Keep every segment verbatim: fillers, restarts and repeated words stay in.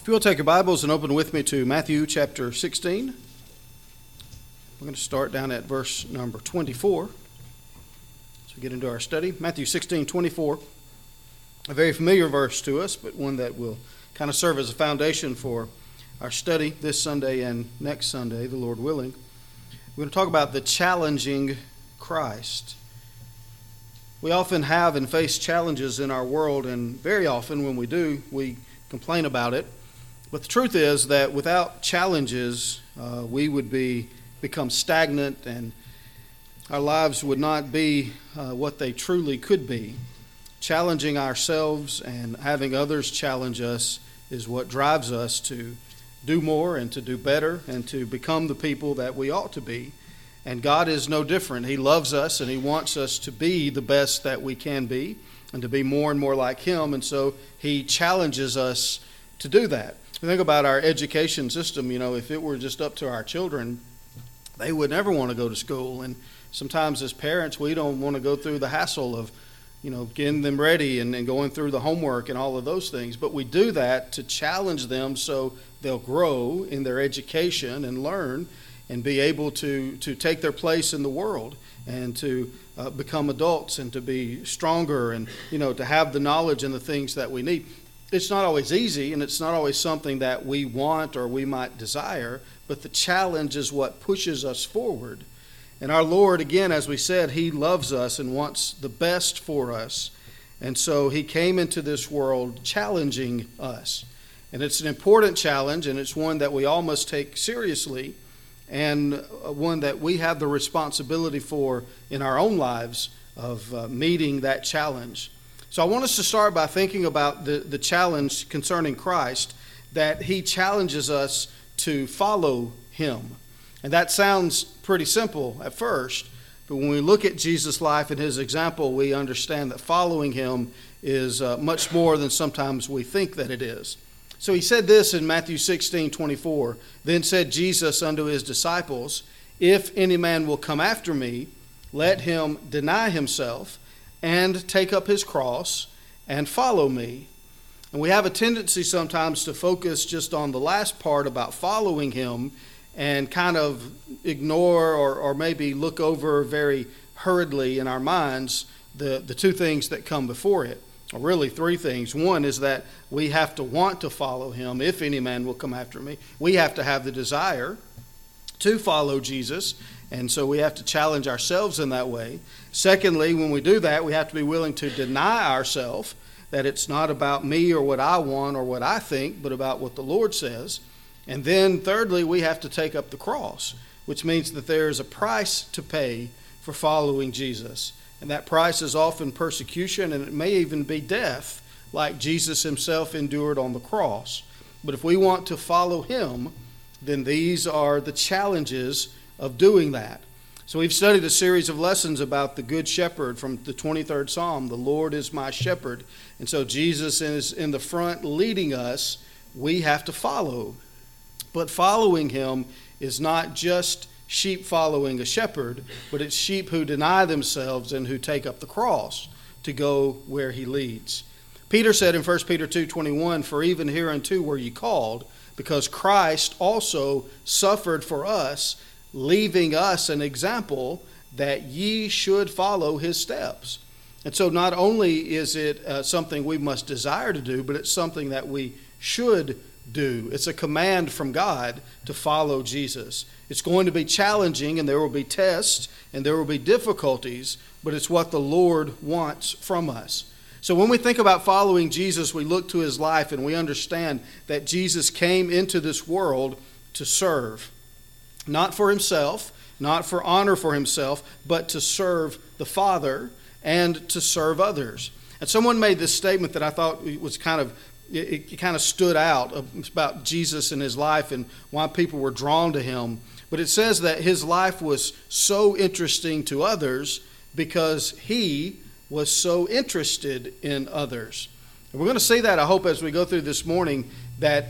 If you will take your Bibles and open with me to Matthew chapter sixteen. We're going to start down at verse number twenty-four as we get into our study. Matthew sixteen, twenty-four, a very familiar verse to us, but one that will kind of serve as a foundation for our study this Sunday and next Sunday, the Lord willing. We're going to talk about the challenging Christ. We often have and face challenges in our world, and very often when we do, we complain about it. But the truth is that without challenges, uh, we would be become stagnant, and our lives would not be uh, what they truly could be. Challenging ourselves and having others challenge us is what drives us to do more and to do better and to become the people that we ought to be. And God is no different. He loves us and He wants us to be the best that we can be and to be more and more like Him. And so He challenges us to do that. We think about our education system. You know, if it were just up to our children, they would never want to go to school. And sometimes as parents, we don't want to go through the hassle of, you know, getting them ready and, and going through the homework and all of those things. But we do that to challenge them so they'll grow in their education and learn and be able to, to take their place in the world and to uh, become adults and to be stronger and, you know, to have the knowledge and the things that we need. It's not always easy, and it's not always something that we want or we might desire, but the challenge is what pushes us forward. And our Lord, again, as we said, He loves us and wants the best for us. And so He came into this world challenging us. And it's an important challenge, and it's one that we all must take seriously, and one that we have the responsibility for in our own lives of uh, meeting that challenge. So I want us to start by thinking about the, the challenge concerning Christ, that He challenges us to follow Him. And that sounds pretty simple at first, but when we look at Jesus' life and His example, we understand that following Him is uh, much more than sometimes we think that it is. So He said this in Matthew sixteen, twenty-four, "Then said Jesus unto His disciples, If any man will come after me, let him deny himself, and take up his cross, and follow me." And we have a tendency sometimes to focus just on the last part about following Him and kind of ignore or, or maybe look over very hurriedly in our minds the, the two things that come before it. Or really three things. One is that we have to want to follow Him. If any man will come after me, we have to have the desire to follow Jesus. And so we have to challenge ourselves in that way. Secondly, when we do that, we have to be willing to deny ourselves, that it's not about me or what I want or what I think, but about what the Lord says. And then thirdly, we have to take up the cross, which means that there is a price to pay for following Jesus. And that price is often persecution, and it may even be death, like Jesus Himself endured on the cross. But if we want to follow Him, then these are the challenges of doing that. So we've studied a series of lessons about the Good Shepherd from the twenty-third Psalm. The Lord is my shepherd. And so Jesus is in the front leading us. We have to follow. But following Him is not just sheep following a shepherd, but it's sheep who deny themselves and who take up the cross to go where He leads. Peter said in First Peter two twenty-one, "For even hereunto were ye called, because Christ also suffered for us, leaving us an example that ye should follow His steps." And so not only is it uh, something we must desire to do, but it's something that we should do. It's a command from God to follow Jesus. It's going to be challenging, and there will be tests, and there will be difficulties, but it's what the Lord wants from us. So when we think about following Jesus, we look to His life, and we understand that Jesus came into this world to serve. Not for Himself, not for honor for Himself, but to serve the Father and to serve others. And someone made this statement that I thought was kind of, it, it kind of stood out about Jesus and His life and why people were drawn to Him. But it says that His life was so interesting to others because He was so interested in others. And we're going to see that, I hope, as we go through this morning, that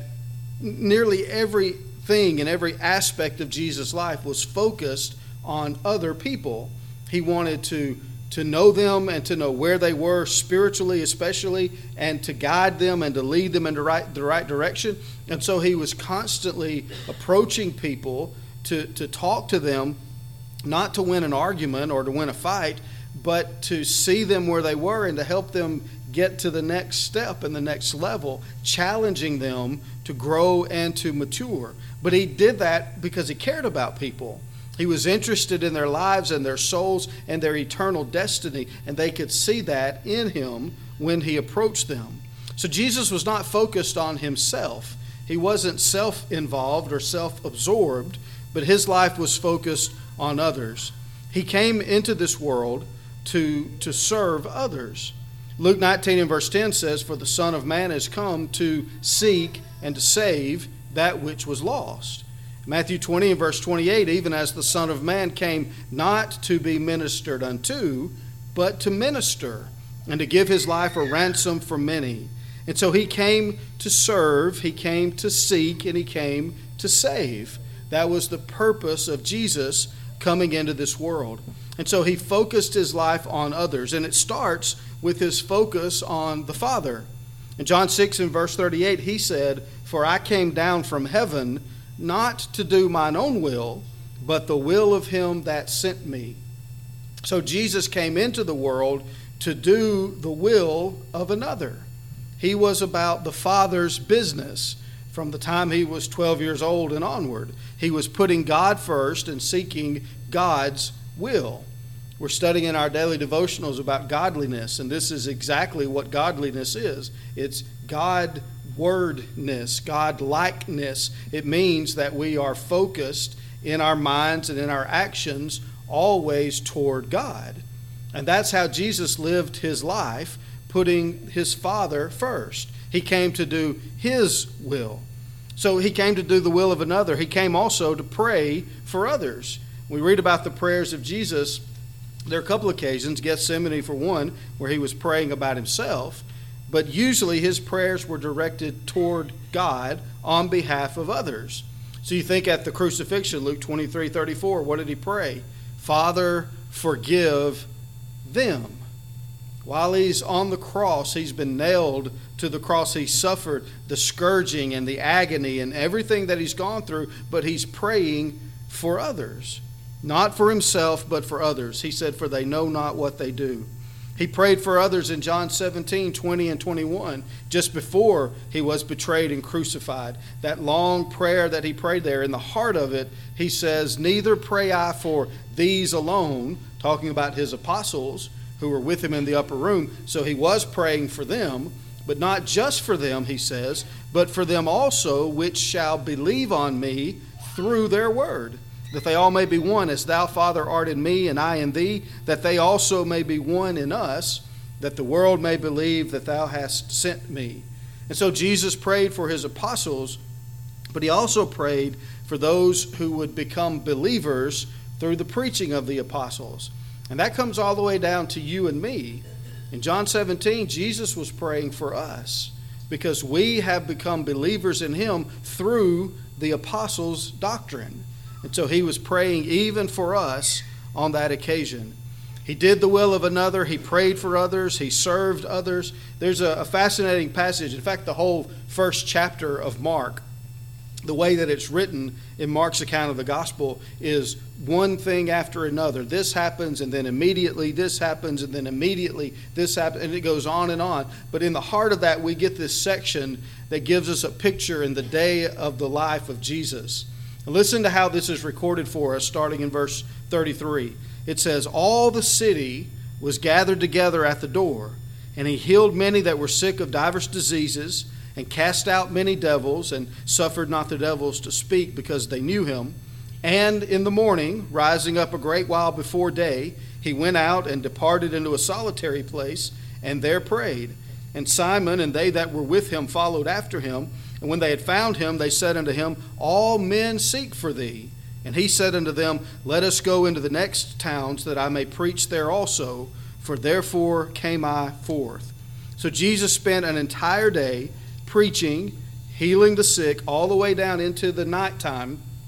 nearly every thing and every aspect of Jesus' life was focused on other people. He wanted to to know them and to know where they were spiritually especially, and to guide them and to lead them in the right, the right direction. And so he was constantly approaching people to, to talk to them, not to win an argument or to win a fight, but to see them where they were and to help them get to the next step and the next level, challenging them to grow and to mature. But he did that because he cared about people. He was interested in their lives and their souls and their eternal destiny, and they could see that in him when he approached them. So Jesus was not focused on himself. He wasn't self-involved or self-absorbed, but his life was focused on others. He came into this world to, to serve others. Luke nineteen and verse ten says, "For the Son of Man has come to seek and to save that which was lost." Matthew twenty and verse twenty-eight, "Even as the Son of Man came not to be ministered unto, but to minister, and to give his life a ransom for many." And so he came to serve, he came to seek, and he came to save. That was the purpose of Jesus coming into this world. And so he focused his life on others, and it starts with his focus on the Father. In John six and verse thirty-eight, he said, "For I came down from heaven not to do mine own will, but the will of him that sent me." So Jesus came into the world to do the will of another. He was about the Father's business from the time he was twelve years old and onward. He was putting God first and seeking God's will. We're studying in our daily devotionals about godliness, and this is exactly what godliness is. It's God wordness, God-likeness. It means that we are focused in our minds and in our actions always toward God. And that's how Jesus lived his life, putting his Father first. He came to do his will. So he came to do the will of another. He came also to pray for others. We read about the prayers of Jesus. There are a couple occasions, Gethsemane for one, where he was praying about himself. But usually his prayers were directed toward God on behalf of others. So you think at the crucifixion, Luke twenty-three thirty-four, what did he pray? "Father, forgive them." While he's on the cross, he's been nailed to the cross. He suffered the scourging and the agony and everything that he's gone through, but he's praying for others. Not for himself, but for others. He said, "For they know not what they do." He prayed for others in John seventeen, twenty and twenty-one, just before he was betrayed and crucified. That long prayer that he prayed there, in the heart of it, he says, "Neither pray I for these alone," talking about his apostles who were with him in the upper room. So he was praying for them, but not just for them, he says, but for them also which shall believe on me through their word, that they all may be one, as thou, Father, art in me, and I in thee, that they also may be one in us, that the world may believe that thou hast sent me. And so Jesus prayed for his apostles, but he also prayed for those who would become believers through the preaching of the apostles. And that comes all the way down to you and me. In John seventeen, Jesus was praying for us because we have become believers in him through the apostles' doctrine. And so he was praying even for us on that occasion. He did the will of another. He prayed for others. He served others. There's a, a fascinating passage. In fact, the whole first chapter of Mark, the way that it's written in Mark's account of the gospel, is one thing after another. This happens, and then immediately this happens, and then immediately this happens, and it goes on and on. But in the heart of that, we get this section that gives us a picture in the day of the life of Jesus. And listen to how this is recorded for us, starting in verse thirty-three. It says, "All the city was gathered together at the door, and he healed many that were sick of divers diseases, and cast out many devils, and suffered not the devils to speak, because they knew him. And in the morning, rising up a great while before day, he went out and departed into a solitary place, and there prayed. And Simon and they that were with him followed after him. And when they had found him, they said unto him, All men seek for thee. And he said unto them, Let us go into the next towns, that I may preach there also, for therefore came I forth." So Jesus spent an entire day preaching, healing the sick, all the way down into the nighttime,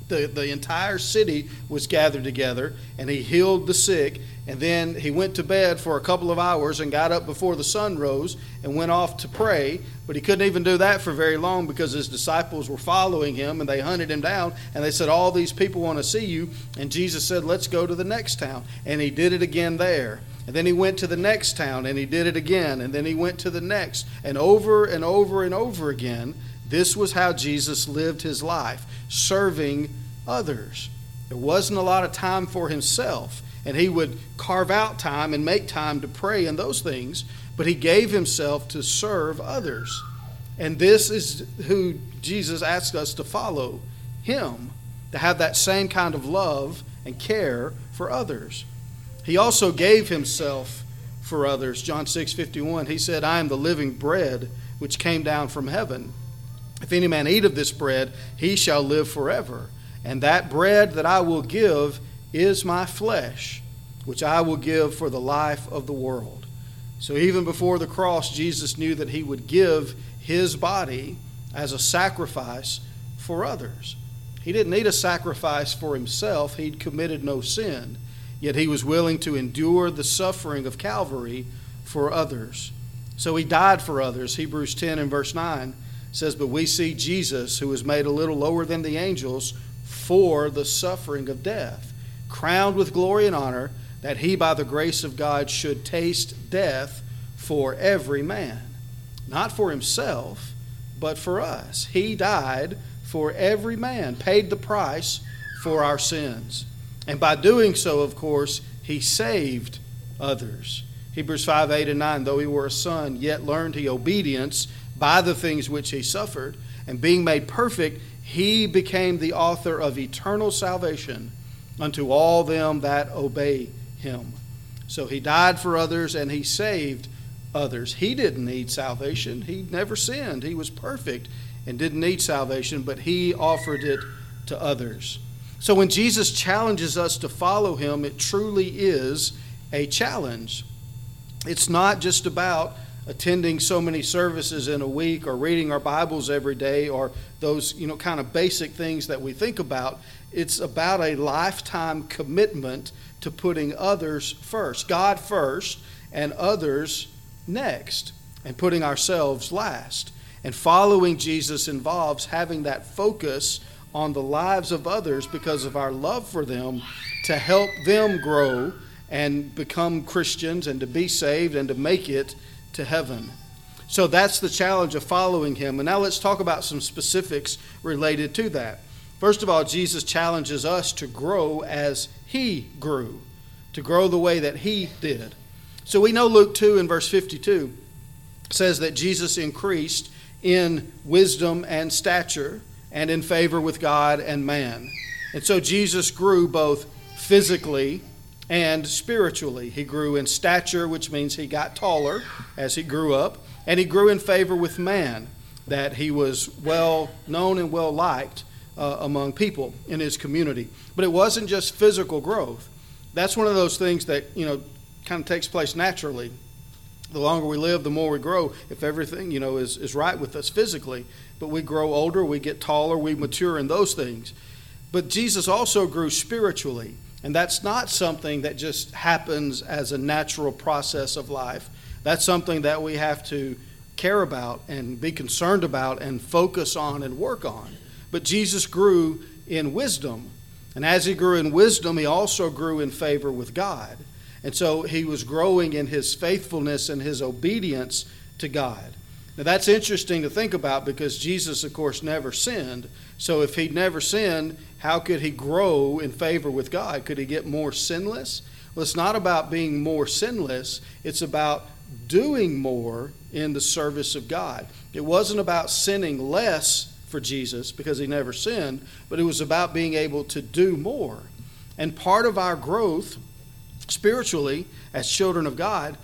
The, the entire city was gathered together, and he healed the sick, and then he went to bed for a couple of hours and got up before the sun rose and went off to pray. But he couldn't even do that for very long because his disciples were following him, and they hunted him down, and they said, all these people want to see you. And Jesus said, let's go to the next town. And he did it again there. And then he went to the next town, and he did it again. And then he went to the next. And over and over and over again, this was how Jesus lived his life, serving others. There wasn't a lot of time for himself, and he would carve out time and make time to pray and those things, but he gave himself to serve others. And this is who Jesus asks us to follow, him, to have that same kind of love and care for others. He also gave himself for others. John six fifty-one, he said, I am the living bread which came down from heaven. If any man eat of this bread, he shall live forever. And that bread that I will give is my flesh, which I will give for the life of the world. So even before the cross, Jesus knew that he would give his body as a sacrifice for others. He didn't need a sacrifice for himself. He'd committed no sin. Yet he was willing to endure the suffering of Calvary for others. So he died for others. Hebrews ten and verse nine says, but we see Jesus, who was made a little lower than the angels, for the suffering of death, crowned with glory and honor, that he by the grace of God should taste death for every man. Not for himself, but for us. He died for every man, paid the price for our sins. And by doing so, of course, he saved others. Hebrews five, eight, and nine, though he were a son, yet learned he obedience by the things which he suffered, and being made perfect, he became the author of eternal salvation unto all them that obey him. So he died for others and he saved others. He didn't need salvation. He never sinned. He was perfect and didn't need salvation, but he offered it to others. So when Jesus challenges us to follow him, it truly is a challenge. It's not just about attending so many services in a week or reading our Bibles every day or those, you know, kind of basic things that we think about. It's about a lifetime commitment to putting others first, God first, and others next, and putting ourselves last. And following Jesus involves having that focus on the lives of others because of our love for them, to help them grow and become Christians and to be saved and to make it to heaven. So that's the challenge of following him. And now let's talk about some specifics related to that. First of all, Jesus challenges us to grow as he grew, to grow the way that he did. So we know Luke two and verse fifty-two says that Jesus increased in wisdom and stature and in favor with God and man. And so Jesus grew both physically and spiritually. He grew in stature, which means he got taller as he grew up, and he grew in favor with man, that he was well known and well liked uh, among people in his community. But it wasn't just physical growth. That's one of those things that, you know, kind of takes place naturally. The longer we live, the more we grow, if everything, you know, is, is right with us physically. But we grow older, we get taller, we mature in those things. But Jesus also grew spiritually. And that's not something that just happens as a natural process of life. That's something that we have to care about and be concerned about and focus on and work on. But Jesus grew in wisdom. And as he grew in wisdom, he also grew in favor with God. And so he was growing in his faithfulness and his obedience to God. Now that's interesting to think about because Jesus, of course, never sinned. So if he'd never sinned, how could he grow in favor with God? Could he get more sinless? Well, it's not about being more sinless. It's about doing more in the service of God. It wasn't about sinning less for Jesus because he never sinned, but it was about being able to do more. And part of our growth spiritually as children of God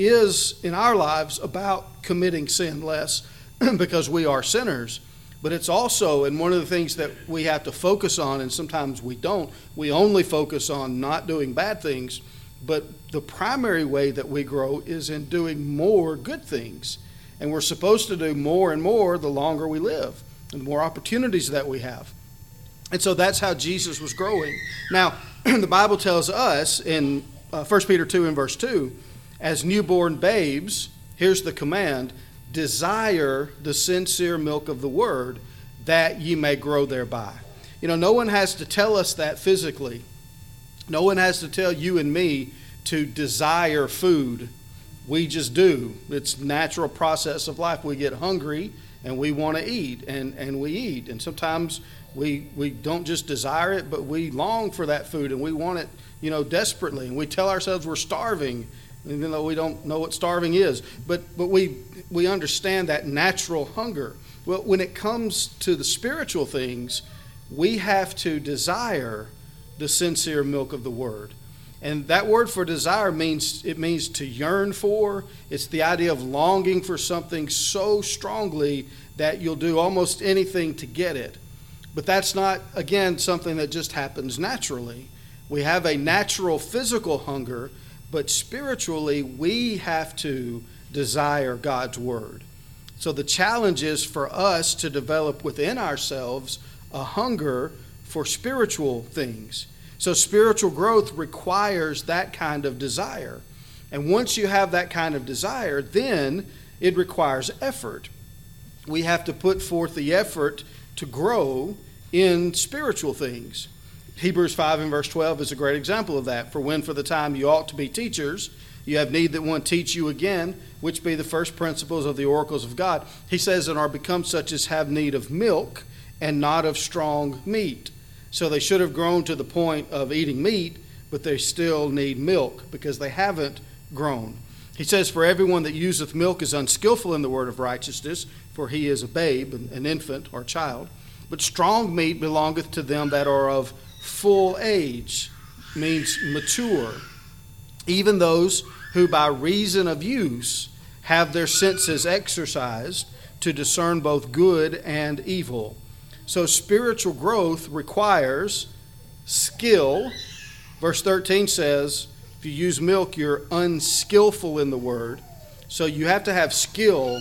is in our lives about committing sin less because we are sinners. But it's also, and one of the things that we have to focus on, and sometimes we don't, we only focus on not doing bad things, but the primary way that we grow is in doing more good things. And we're supposed to do more and more the longer we live, and the more opportunities that we have. And so that's how Jesus was growing. Now, the Bible tells us in uh, First Peter two and verse two, as newborn babes, here's the command, desire the sincere milk of the word, that ye may grow thereby. You know, no one has to tell us that physically. No one has to tell you and me to desire food. We just do. It's natural process of life. We get hungry and we want to eat, and, and we eat. And sometimes we we don't just desire it, but we long for that food and we want it, you know, desperately. And we tell ourselves we're starving, even though we don't know what starving is. But but we we understand that natural hunger. Well, when it comes to the spiritual things, we have to desire the sincere milk of the word. And that word for desire means, it means to yearn for. It's the idea of longing for something so strongly that you'll do almost anything to get it. But that's not, again, something that just happens naturally. We have a natural physical hunger, but spiritually we have to desire God's word. So the challenge is for us to develop within ourselves a hunger for spiritual things. So spiritual growth requires that kind of desire. And once you have that kind of desire, then it requires effort. We have to put forth the effort to grow in spiritual things. Hebrews five and verse twelve is a great example of that. For when for the time you ought to be teachers, you have need that one teach you again, which be the first principles of the oracles of God. He says, and are become such as have need of milk and not of strong meat. So they should have grown to the point of eating meat, but they still need milk because they haven't grown. He says, for everyone that useth milk is unskillful in the word of righteousness, for he is a babe, an infant or child. But strong meat belongeth to them that are of full age, means mature, even those who by reason of use have their senses exercised to discern both good and evil. So spiritual growth requires skill. Verse thirteen says, if you use milk, you're unskillful in the word. So you have to have skill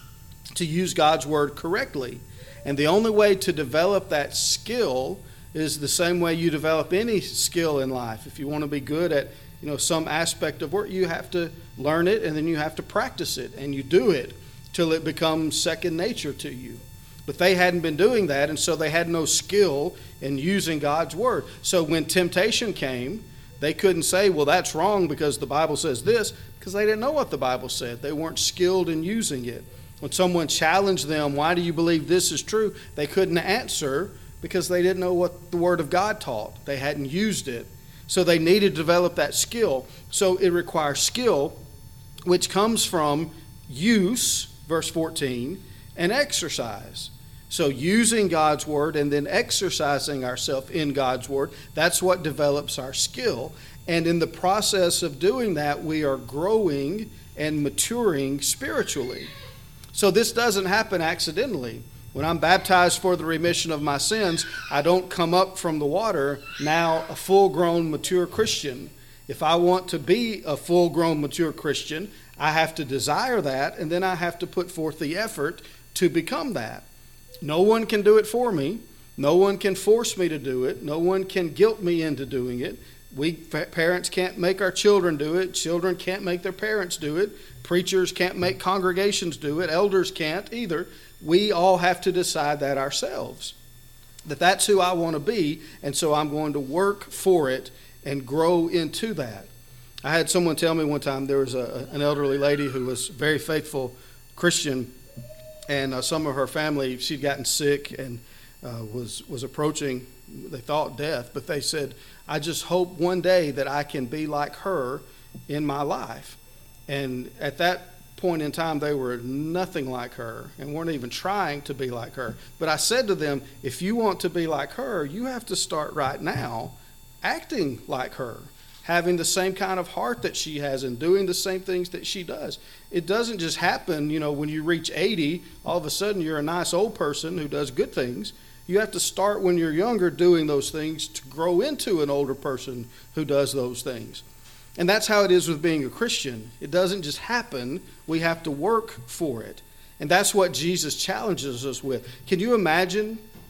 to use God's word correctly. And the only way to develop that skill is the same way you develop any skill in life. If you want to be good at, you know, some aspect of work, you have to learn it and then you have to practice it, and you do it till it becomes second nature to you. But they hadn't been doing that, and so they had no skill in using God's word. So when temptation came, they couldn't say, well, that's wrong because the Bible says this, because they didn't know what the Bible said. They weren't skilled in using it. When someone challenged them, why do you believe this is true? They couldn't answer because they didn't know what the Word of God taught. They hadn't used it. So they needed to develop that skill. So it requires skill, which comes from use, verse fourteen, and exercise. So using God's word and then exercising ourselves in God's word, that's what develops our skill. And in the process of doing that, we are growing and maturing spiritually. So this doesn't happen accidentally. When I'm baptized for the remission of my sins, I don't come up from the water now a full-grown, mature Christian. If I want to be a full-grown, mature Christian, I have to desire that, and then I have to put forth the effort to become that. No one can do it for me. No one can force me to do it. No one can guilt me into doing it. We parents can't make our children do it. Children can't make their parents do it. Preachers can't make congregations do it. Elders can't either. We all have to decide that ourselves, that that's who I want to be, and so I'm going to work for it and grow into that. I had someone tell me one time, there was a, an elderly lady who was a very faithful Christian, and uh, some of her family, she'd gotten sick and uh, was, was approaching, they thought, death, but they said, I just hope one day that I can be like her in my life. And at that point in time, they were nothing like her and weren't even trying to be like her. But I said to them, if you want to be like her, you have to start right now acting like her, having the same kind of heart that she has and doing the same things that she does. It doesn't just happen, you know, when you reach eighty, all of a sudden you're a nice old person who does good things. You have to start when you're younger doing those things to grow into an older person who does those things. And that's how it is with being a Christian. It doesn't just happen. We have to work for it. And that's what Jesus challenges us with. Can you imagine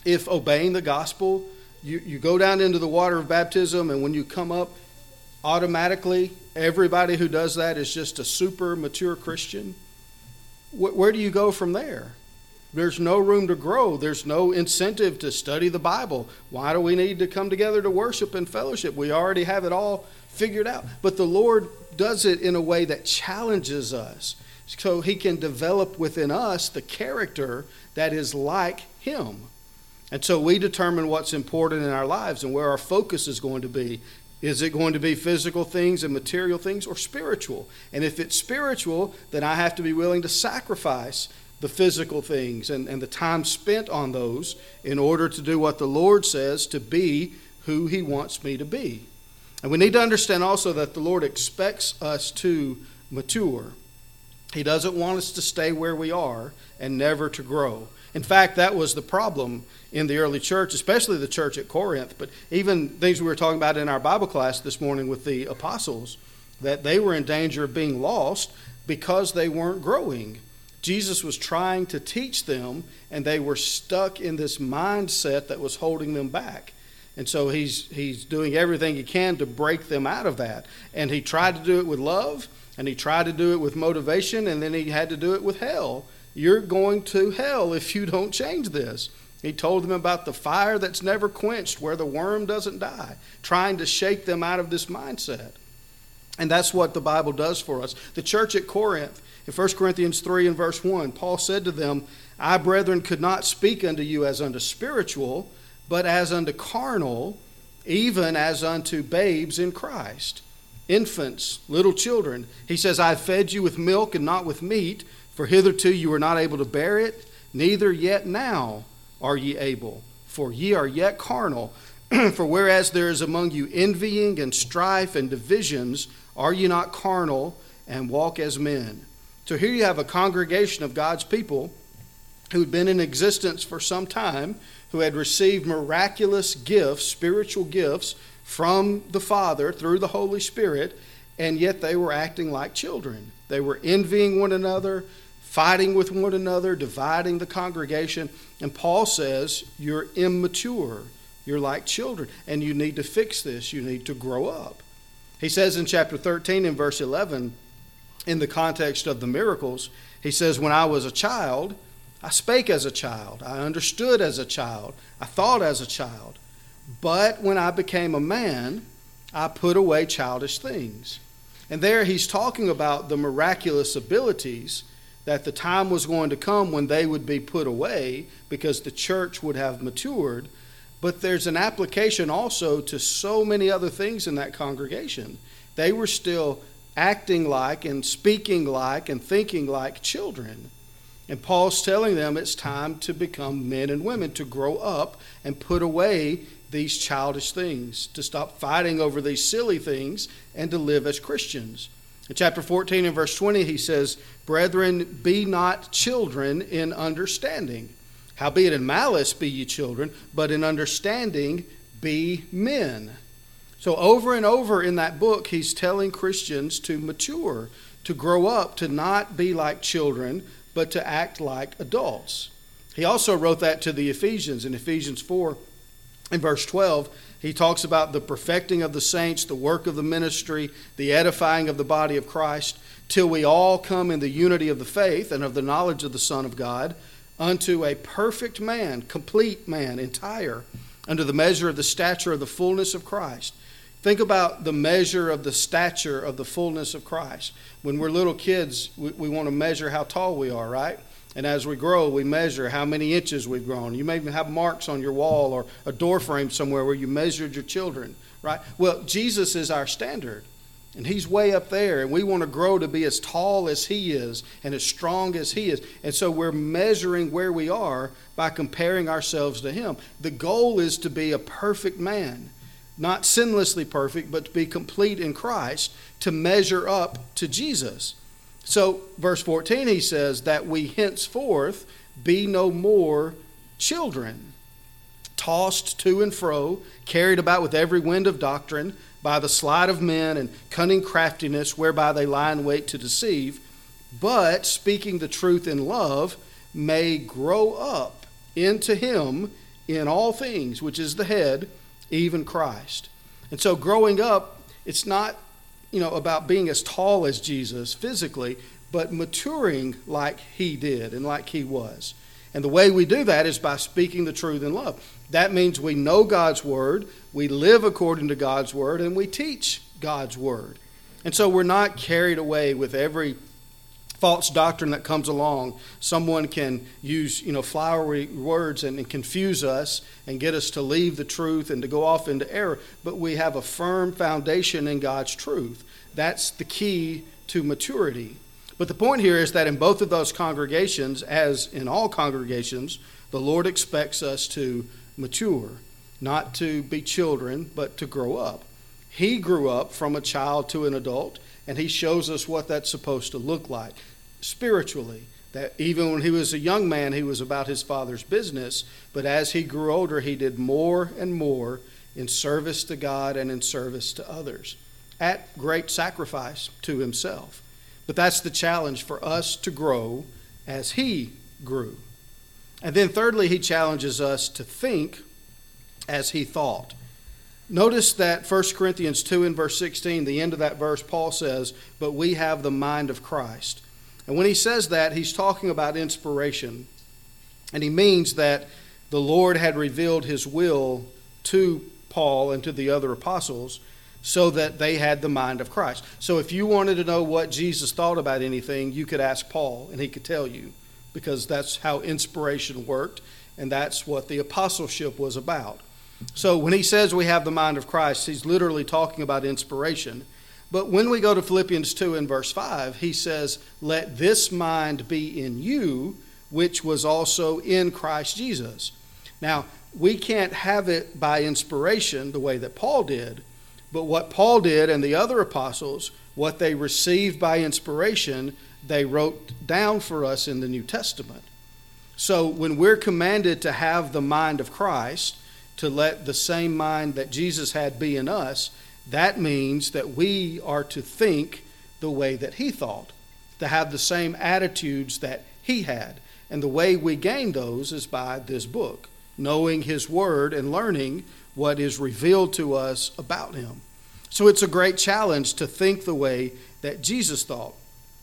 if obeying the gospel, you, you go down into the water of baptism, and when you come up, automatically everybody who does that is just a super mature Christian, wh- where do you go from there? There's no room to grow. There's no incentive to study the Bible. Why do we need to come together to worship and fellowship? We already have it all figured out. But the Lord does it in a way that challenges us, so he can develop within us the character that is like him. And so we determine what's important in our lives and where our focus is going to be. Is it going to be physical things and material things, or spiritual? And if it's spiritual, then I have to be willing to sacrifice the physical things and, and the time spent on those in order to do what the Lord says, to be who he wants me to be. And we need to understand also that the Lord expects us to mature. He doesn't want us to stay where we are and never to grow. In fact, that was the problem in the early church, especially the church at Corinth, but even things we were talking about in our Bible class this morning with the apostles, that they were in danger of being lost because they weren't growing. Jesus was trying to teach them, and they were stuck in this mindset that was holding them back. And so he's he's doing everything he can to break them out of that. And he tried to do it with love, and he tried to do it with motivation, and then he had to do it with hell. You're going to hell if you don't change this. He told them about the fire that's never quenched, where the worm doesn't die, trying to shake them out of this mindset. And that's what the Bible does for us. The church at Corinth, in First Corinthians three and verse one, Paul said to them, I, brethren, could not speak unto you as unto spiritual, but as unto carnal, even as unto babes in Christ, infants, little children. He says, I have fed you with milk and not with meat, for hitherto you were not able to bear it, neither yet now are ye able, for ye are yet carnal. For whereas there is among you envying and strife and divisions, are ye not carnal and walk as men? So here you have a congregation of God's people who'd been in existence for some time, who had received miraculous gifts, spiritual gifts from the Father through the Holy Spirit, and yet they were acting like children. They were envying one another, fighting with one another, dividing the congregation. And Paul says, you're immature. You're like children, and you need to fix this. You need to grow up. He says in chapter thirteen in verse eleven, in the context of the miracles, he says, when I was a child, I spake as a child. I understood as a child. I thought as a child. But when I became a man, I put away childish things. And there he's talking about the miraculous abilities that the time was going to come when they would be put away because the church would have matured. But there's an application also to so many other things in that congregation. They were still acting like and speaking like and thinking like children. And Paul's telling them it's time to become men and women, to grow up and put away these childish things, to stop fighting over these silly things and to live as Christians. In chapter fourteen and verse twenty, he says, Brethren, be not children in understanding. Howbeit in malice be ye children, but in understanding be men. So over and over in that book, he's telling Christians to mature, to grow up, to not be like children, but to act like adults. He also wrote that to the Ephesians. In Ephesians four, in verse twelve, he talks about the perfecting of the saints, the work of the ministry, the edifying of the body of Christ, till we all come in the unity of the faith and of the knowledge of the Son of God, unto a perfect man, complete man, entire, unto the measure of the stature of the fullness of Christ. Think about the measure of the stature of the fullness of Christ. When we're little kids, we, we want to measure how tall we are, right? And as we grow, we measure how many inches we've grown. You may even have marks on your wall or a door frame somewhere where you measured your children, right? Well, Jesus is our standard, and he's way up there, and we want to grow to be as tall as he is and as strong as he is. And so we're measuring where we are by comparing ourselves to him. The goal is to be a perfect man, not sinlessly perfect, but to be complete in Christ, to measure up to Jesus. So, verse fourteen, he says that we henceforth be no more children, tossed to and fro, carried about with every wind of doctrine, by the sleight of men and cunning craftiness, whereby they lie in wait to deceive, but speaking the truth in love, may grow up into him in all things, which is the head, even Christ. And so growing up, it's not, you know, about being as tall as Jesus physically, but maturing like he did and like he was. And the way we do that is by speaking the truth in love. That means we know God's word, we live according to God's word, and we teach God's word. And so we're not carried away with every false doctrine that comes along. Someone can use, you know, flowery words and, and confuse us and get us to leave the truth and to go off into error. But we have a firm foundation in God's truth. That's the key to maturity. But the point here is that in both of those congregations, as in all congregations, the Lord expects us to mature, not to be children, but to grow up. He grew up from a child to an adult, and he shows us what that's supposed to look like spiritually. That even when he was a young man, he was about his father's business, but as he grew older, he did more and more in service to God and in service to others, at great sacrifice to himself. But that's the challenge for us to grow as he grew. And then thirdly, he challenges us to think as he thought. Notice that First Corinthians two and verse sixteen, the end of that verse, Paul says, but we have the mind of Christ. And when he says that, he's talking about inspiration. And he means that the Lord had revealed his will to Paul and to the other apostles so that they had the mind of Christ. So if you wanted to know what Jesus thought about anything, you could ask Paul and he could tell you, because that's how inspiration worked, and that's what the apostleship was about. So when he says we have the mind of Christ, he's literally talking about inspiration. But when we go to Philippians two and verse five, he says, let this mind be in you, which was also in Christ Jesus. Now, we can't have it by inspiration the way that Paul did, but what Paul did and the other apostles, what they received by inspiration, they wrote down for us in the New Testament. So when we're commanded to have the mind of Christ, to let the same mind that Jesus had be in us, that means that we are to think the way that he thought, to have the same attitudes that he had. And the way we gain those is by this book, knowing his word and learning what is revealed to us about him. So it's a great challenge to think the way that Jesus thought.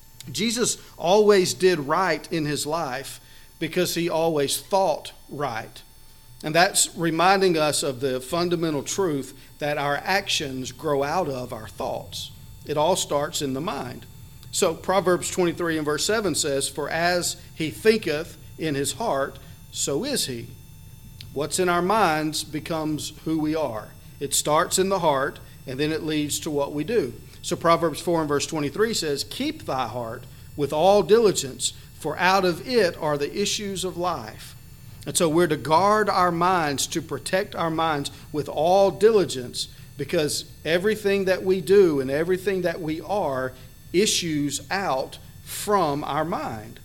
Jesus always did right in his life because he always thought right. And that's reminding us of the fundamental truth that our actions grow out of our thoughts. It all starts in the mind. So Proverbs twenty-three and verse seven says, for as he thinketh in his heart, so is he. What's in our minds becomes who we are. It starts in the heart, and then it leads to what we do. So Proverbs four and verse twenty-three says, keep thy heart with all diligence, for out of it are the issues of life. And so we're to guard our minds, to protect our minds with all diligence, because everything that we do and everything that we are issues out from our mind.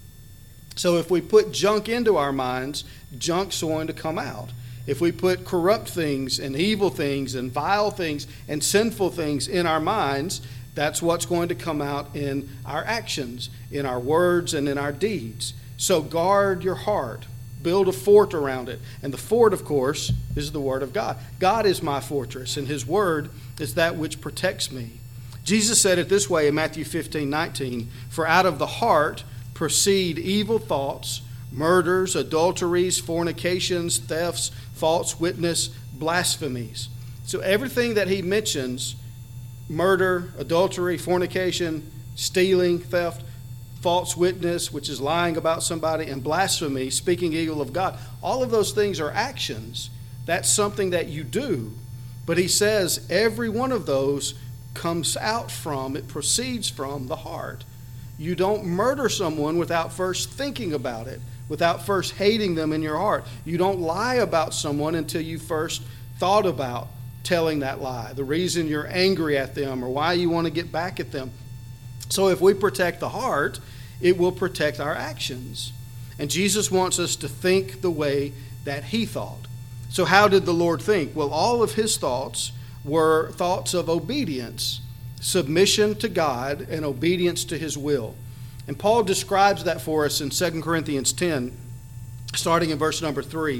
So if we put junk into our minds, junk's going to come out. If we put corrupt things and evil things and vile things and sinful things in our minds, that's what's going to come out in our actions, in our words, and in our deeds. So guard your heart. Build a fort around it. And the fort, of course, is the Word of God. God is my fortress, and His Word is that which protects me. Jesus said it this way in Matthew fifteen nineteen, for out of the heart proceed evil thoughts, murders, adulteries, fornications, thefts, false witness, blasphemies. So everything that he mentions, murder, adultery, fornication, stealing, theft, false witness, which is lying about somebody, and blasphemy, speaking evil of God, all of those things are actions. That's something that you do. But he says every one of those comes out from, it proceeds from the heart. You don't murder someone without first thinking about it, without first hating them in your heart. You don't lie about someone until you first thought about telling that lie, the reason you're angry at them or why you want to get back at them. So if we protect the heart, it will protect our actions. And Jesus wants us to think the way that he thought. So how did the Lord think? Well, all of his thoughts were thoughts of obedience, submission to God, and obedience to his will. And Paul describes that for us in Second Corinthians ten, starting in verse number three.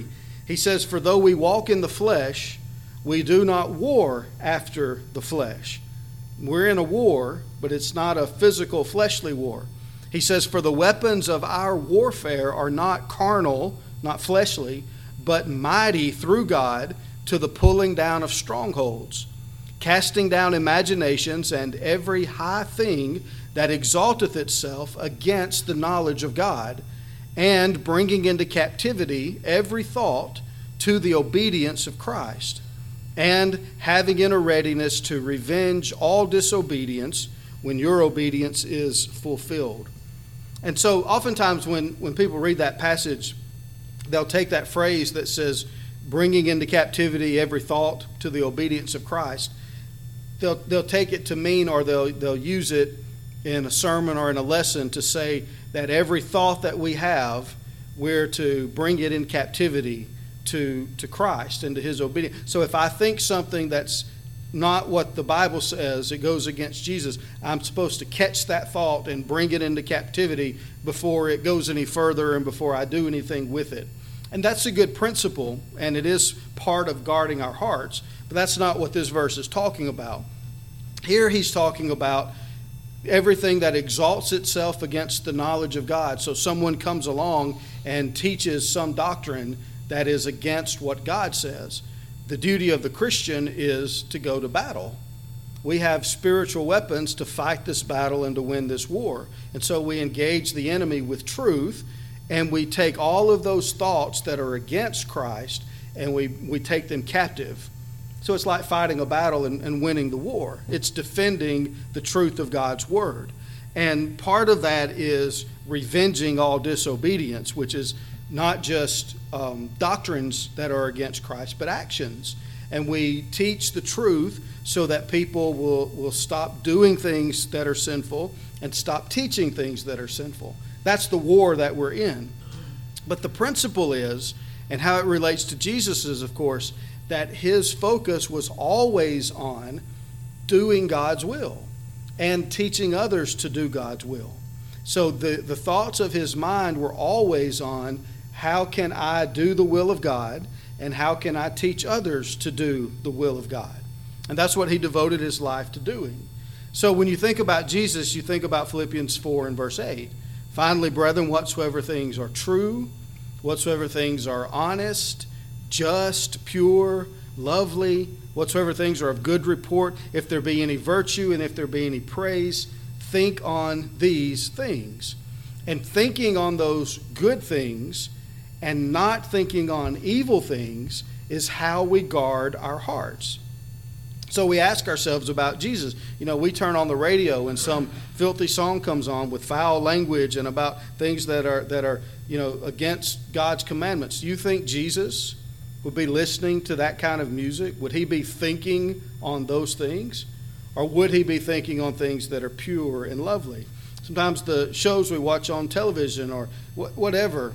He says, "For though we walk in the flesh, we do not war after the flesh." We're in a war, but it's not a physical, fleshly war. He says, "For the weapons of our warfare are not carnal," not fleshly, "but mighty through God to the pulling down of strongholds, casting down imaginations and every high thing that exalteth itself against the knowledge of God, and bringing into captivity every thought to the obedience of Christ, and having in a readiness to revenge all disobedience when your obedience is fulfilled." And so oftentimes when, when people read that passage, they'll take that phrase that says, bringing into captivity every thought to the obedience of Christ. They'll, they'll take it to mean, or they'll, they'll use it in a sermon or in a lesson to say that every thought that we have, we're to bring it in captivity to, to Christ and to his obedience. So if I think something that's not what the Bible says, it goes against Jesus, I'm supposed to catch that thought and bring it into captivity before it goes any further and before I do anything with it. And that's a good principle, and it is part of guarding our hearts, but that's not what this verse is talking about. Here he's talking about everything that exalts itself against the knowledge of God. So someone comes along and teaches some doctrine that is against what God says. The duty of the Christian is to go to battle. We have spiritual weapons to fight this battle and to win this war. And so we engage the enemy with truth, and we take all of those thoughts that are against Christ and we, we take them captive. So it's like fighting a battle and, and winning the war. It's defending the truth of God's word. And part of that is revenging all disobedience, which is not just um, doctrines that are against Christ, but actions. And we teach the truth so that people will, will stop doing things that are sinful and stop teaching things that are sinful. That's the war that we're in. But the principle is, and how it relates to Jesus is, of course, that his focus was always on doing God's will and teaching others to do God's will. So the, the thoughts of his mind were always on, how can I do the will of God, and how can I teach others to do the will of God? And that's what he devoted his life to doing. So when you think about Jesus, you think about Philippians four and verse eight. "Finally, brethren, whatsoever things are true, whatsoever things are honest, just, pure, lovely, whatsoever things are of good report, if there be any virtue and if there be any praise, think on these things." And thinking on those good things and not thinking on evil things is how we guard our hearts. So we ask ourselves about Jesus. You know, we turn on the radio and some filthy song comes on with foul language and about things that are, that are, you know, against God's commandments. Do you think Jesus would be listening to that kind of music? Would he be thinking on those things? Or would he be thinking on things that are pure and lovely? Sometimes the shows we watch on television or wh- whatever,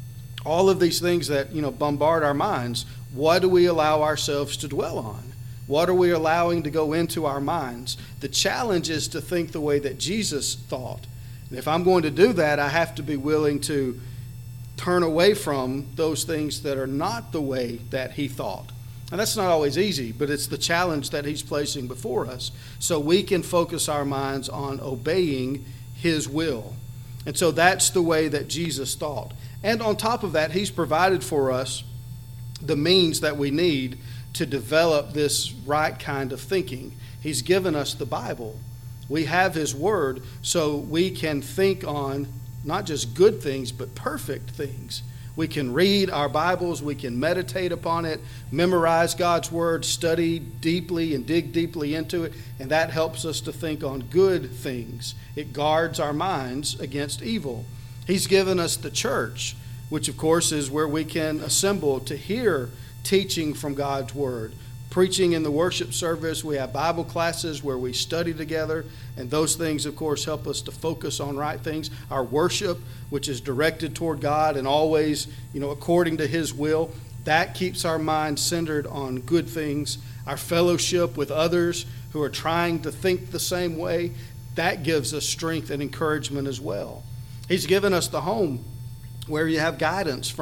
all of these things that, you know, bombard our minds, what do we allow ourselves to dwell on? What are we allowing to go into our minds? The challenge is to think the way that Jesus thought. And if I'm going to do that, I have to be willing to turn away from those things that are not the way that he thought. And that's not always easy, but it's the challenge that he's placing before us so we can focus our minds on obeying his will. And so that's the way that Jesus thought. And on top of that, he's provided for us the means that we need to develop this right kind of thinking. He's given us the Bible. We have his word, so we can think on not just good things, but perfect things. We can read our Bibles, we can meditate upon it, memorize God's word, study deeply and dig deeply into it, and that helps us to think on good things. It guards our minds against evil. He's given us the church, which of course is where we can assemble to hear teaching from God's word. Preaching in the worship service, we have Bible classes where we study together, and those things, of course, help us to focus on right things. Our worship, which is directed toward God and always, you know, according to his will, that keeps our mind centered on good things. Our fellowship with others who are trying to think the same way, that gives us strength and encouragement as well. He's given us the home where you have guidance from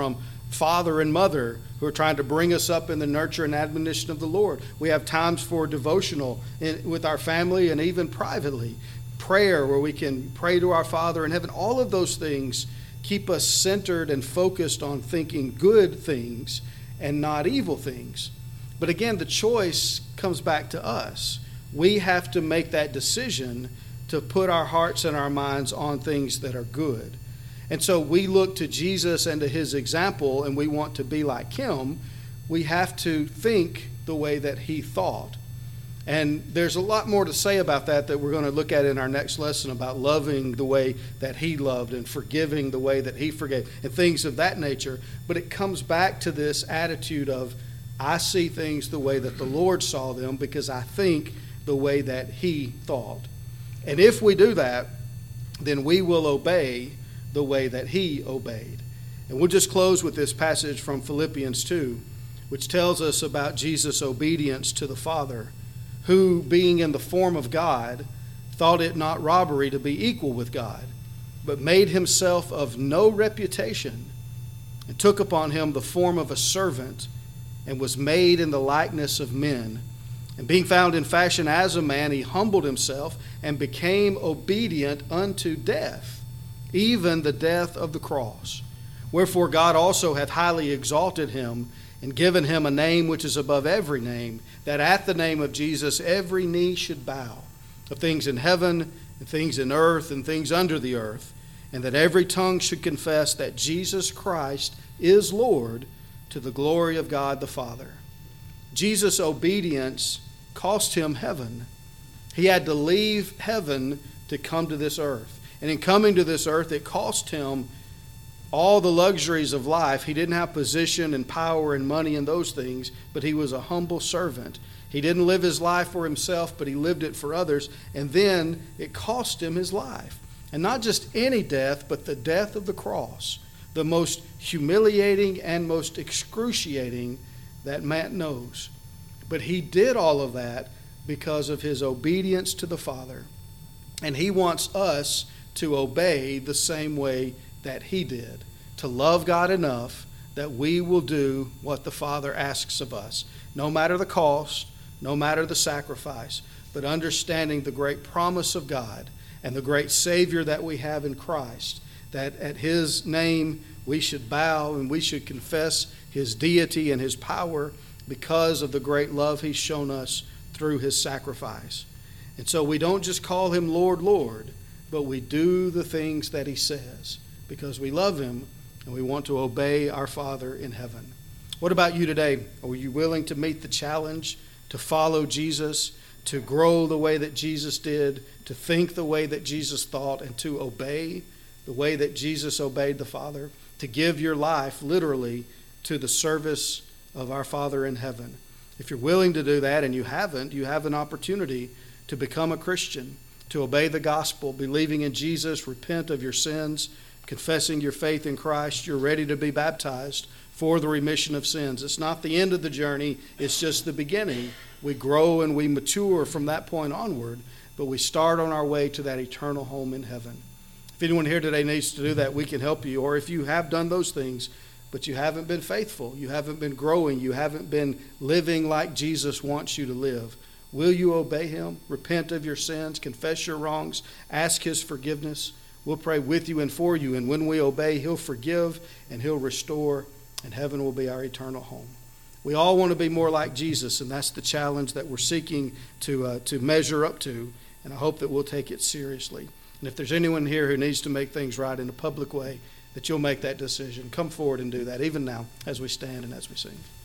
father and mother who are trying to bring us up in the nurture and admonition of the Lord. We have times for devotional in, with our family and even privately. Prayer where we can pray to our Father in heaven. All of those things keep us centered and focused on thinking good things and not evil things. But again, the choice comes back to us. We have to make that decision to put our hearts and our minds on things that are good. And so we look to Jesus and to his example, and we want to be like him. We have to think the way that he thought. And there's a lot more to say about that that we're going to look at in our next lesson, about loving the way that he loved and forgiving the way that he forgave and things of that nature. But it comes back to this attitude of, I see things the way that the Lord saw them because I think the way that he thought. And if we do that, then we will obey the way that he obeyed. And we'll just close with this passage from Philippians two, which tells us about Jesus' obedience to the Father, who, being in the form of God, thought it not robbery to be equal with God, but made himself of no reputation, and took upon him the form of a servant, and was made in the likeness of men. And being found in fashion as a man, he humbled himself, and became obedient unto death, even the death of the cross. Wherefore God also hath highly exalted him, and given him a name which is above every name, that at the name of Jesus every knee should bow, of things in heaven, and things in earth, and things under the earth, and that every tongue should confess that Jesus Christ is Lord, to the glory of God the Father. Jesus' obedience cost him heaven. He had to leave heaven to come to this earth. And in coming to this earth, it cost him all the luxuries of life. He didn't have position and power and money and those things, but he was a humble servant. He didn't live his life for himself, but he lived it for others. And then it cost him his life. And not just any death, but the death of the cross, the most humiliating and most excruciating that man knows. But he did all of that because of his obedience to the Father. And he wants us to obey the same way that he did, to love God enough that we will do what the Father asks of us, no matter the cost, no matter the sacrifice, but understanding the great promise of God and the great Savior that we have in Christ, that at his name we should bow and we should confess his deity and his power because of the great love he's shown us through his sacrifice. And so we don't just call him Lord, Lord, but we do the things that he says because we love him and we want to obey our Father in heaven. What about you today? Are you willing to meet the challenge to follow Jesus, to grow the way that Jesus did, to think the way that Jesus thought, and to obey the way that Jesus obeyed the Father, to give your life literally to the service of our Father in heaven? If you're willing to do that and you haven't, you have an opportunity to become a Christian, to obey the gospel, believing in Jesus, repent of your sins, confessing your faith in Christ. You're ready to be baptized for the remission of sins. It's not the end of the journey, it's just the beginning. We grow and we mature from that point onward, but we start on our way to that eternal home in heaven. If anyone here today needs to do that, we can help you. Or if you have done those things, but you haven't been faithful, you haven't been growing, you haven't been living like Jesus wants you to live, will you obey him? Repent of your sins, confess your wrongs, ask his forgiveness. We'll pray with you and for you, and when we obey, he'll forgive and he'll restore, and heaven will be our eternal home. We all want to be more like Jesus, and that's the challenge that we're seeking to uh, to measure up to, and I hope that we'll take it seriously. And if there's anyone here who needs to make things right in a public way, that you'll make that decision. Come forward and do that, even now, as we stand and as we sing.